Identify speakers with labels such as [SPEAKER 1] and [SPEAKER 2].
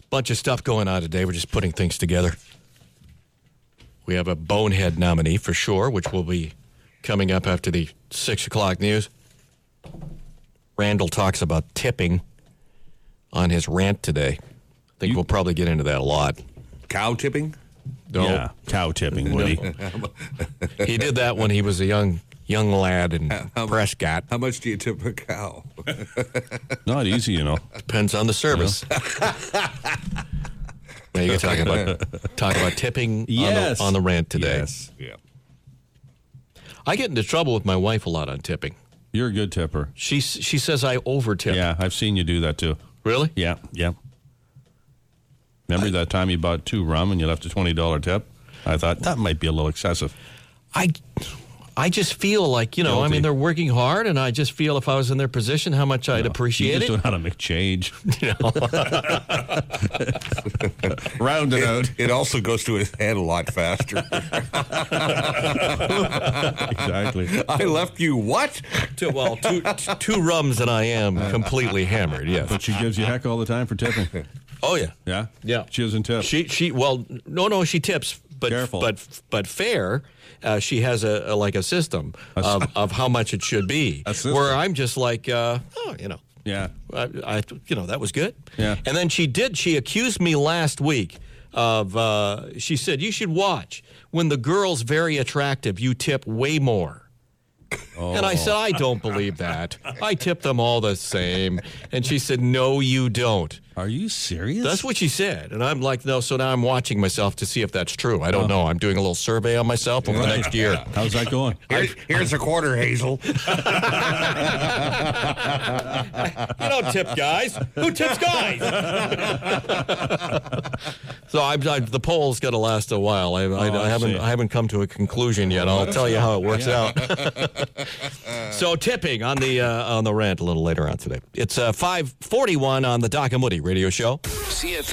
[SPEAKER 1] Bunch of stuff going on today. We're just putting things together. We have a bonehead nominee for sure, which will be coming up after the 6 o'clock news. Randall talks about tipping on his rant today. I think we'll probably get into that a lot.
[SPEAKER 2] Cow tipping?
[SPEAKER 1] No.
[SPEAKER 3] Yeah, cow tipping, Woody.
[SPEAKER 1] He did that when he was a young lad in Prescott.
[SPEAKER 2] How much do you tip a cow?
[SPEAKER 3] Not easy, you know.
[SPEAKER 1] Depends on the service. Now you can talk about tipping
[SPEAKER 3] Yes.
[SPEAKER 1] on the rant today.
[SPEAKER 3] Yes.
[SPEAKER 2] Yeah.
[SPEAKER 1] I get into trouble with my wife a lot on tipping.
[SPEAKER 3] You're a good tipper.
[SPEAKER 1] She says I over-tip.
[SPEAKER 3] Yeah, I've seen you do that too.
[SPEAKER 1] Really?
[SPEAKER 3] Yeah. Remember that time you bought 2 rum and you left a $20 tip? I thought that might be a little excessive.
[SPEAKER 1] I just feel like,
[SPEAKER 3] Guilty.
[SPEAKER 1] I mean, they're working hard, and I just feel if I was in their position, how much I'd
[SPEAKER 3] You
[SPEAKER 1] appreciate
[SPEAKER 3] just
[SPEAKER 1] it.
[SPEAKER 3] don't know how to make change. Round it out.
[SPEAKER 2] It also goes to his head a lot faster.
[SPEAKER 3] Exactly.
[SPEAKER 2] I left you what?
[SPEAKER 1] Two rums and I am completely hammered, yes.
[SPEAKER 3] But she gives you heck all the time for tipping.
[SPEAKER 1] Oh, yeah.
[SPEAKER 3] Yeah?
[SPEAKER 1] Yeah.
[SPEAKER 3] She doesn't tip.
[SPEAKER 1] She tips, but
[SPEAKER 3] Careful.
[SPEAKER 1] but fair. She has a system of how much it should be.
[SPEAKER 3] A system.
[SPEAKER 1] Where I'm just like,
[SPEAKER 3] Yeah.
[SPEAKER 1] that was good.
[SPEAKER 3] Yeah.
[SPEAKER 1] And then she accused me last week of, she said, you should watch. When the girl's very attractive, you tip way more.
[SPEAKER 3] Oh.
[SPEAKER 1] And I said, I don't believe that. I tip them all the same. And she said, no, you don't.
[SPEAKER 3] Are you serious?
[SPEAKER 1] That's what she said. And I'm like, no, so now I'm watching myself to see if that's true. I don't know. I'm doing a little survey on myself over the next year.
[SPEAKER 3] How's that going?
[SPEAKER 2] Here's a quarter, Hazel.
[SPEAKER 1] You don't tip guys. Who tips guys? So the poll's got to last a while. I haven't come to a conclusion yet. I'll tell you how it works out. So tipping on the rant a little later on today. It's 5:41 on the Doc and Woody radio show.